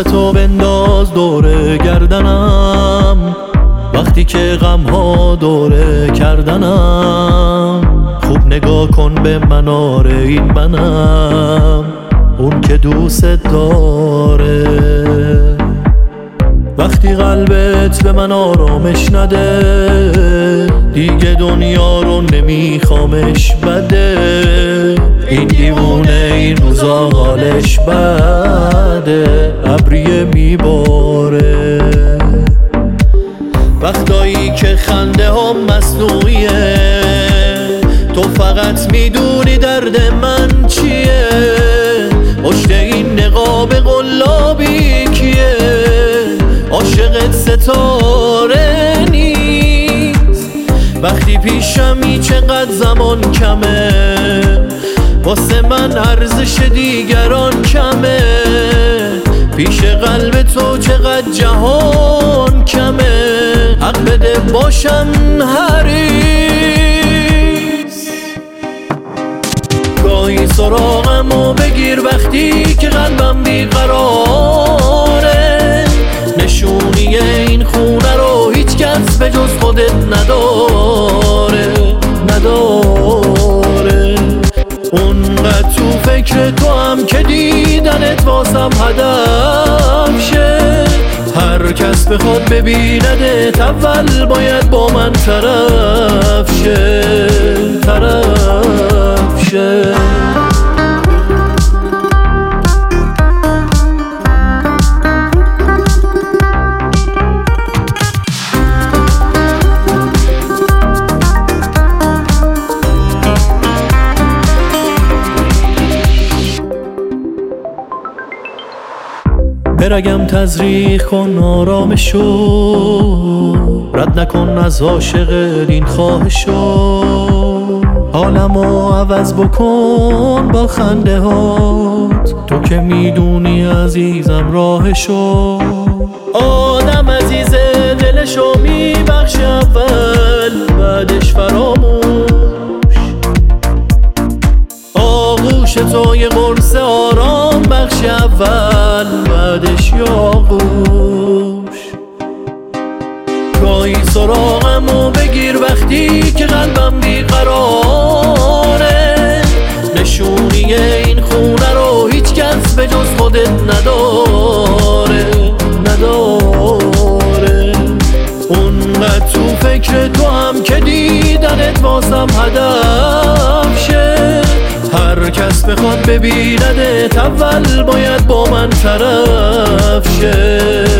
دستتو بنداز دوره گردنم، وقتی که غم ها دوره کردنم. خوب نگاه کن به من، آره این منم، اون که دوست داره. وقتی قلبت به من آرامش نده، دیگه دنیا رو نمیخوامش بده. این دیوونه این روزا حالش بده، ابریه میباره. وقتایی که خنده هم مصنوعیه، تو فقط میدونی درد من چیه. پشت این نقاب قلابی کیه؟ عاشقت ستاره نیست. وقتی پیشمی چقدر زمان کمه، واسه من ارزش دیگران کمه. پیش قلب تو چقدر جهان کمه، حق بده باشم حریص. گاهی سراغمو بگیر وقتی که قلبم بیقراره. نشونی این خونه رو هیچ کس به جز خودت نداره. اونقدر تو فکر تو هم که دیدنت واسم هدف شه. هر کس بخواد ببیندت اول باید با من طرف شه. برگم تزریق کن آرامشو، رد نکن از عاشق این خواهشو. حالمو عوض بکن با خنده هات، تو که میدونی عزیزم راهشو. آدم عزیزه دلشو میبخشه اول، بعدش فراموش. آغوش تو یه قرص آرام بخش اول، بعدش یاغوش. گاهی سراغمو بگیر وقتی که قلبم بیقراره. نشونی این خونه رو هیچ کس به جز خودت نداره. اونقدر تو فکر تو هم که دیدنت واسم هدف شه. هر کس بخواد ببیندت اول باید با من طرف شه.